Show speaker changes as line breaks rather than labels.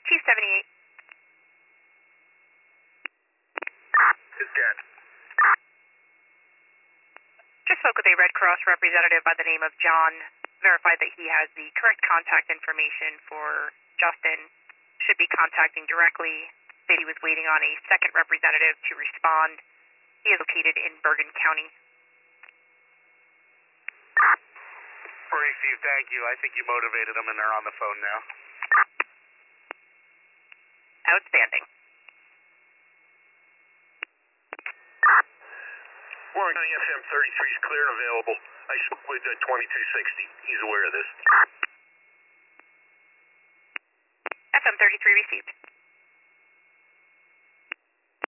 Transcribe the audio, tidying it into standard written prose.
278.
Who's dead?
Just spoke with a Red Cross representative by the name of John. Verified that he has the correct contact information for Justin. Should be contacting directly. Said he was waiting on a second representative to respond. He is located in Bergen County.
Received, thank you. I think you motivated them and they're on the phone now.
Outstanding.
Warren County FM 33 is clear and available. I spoke with 2260. He's aware of this.
FM 33 received.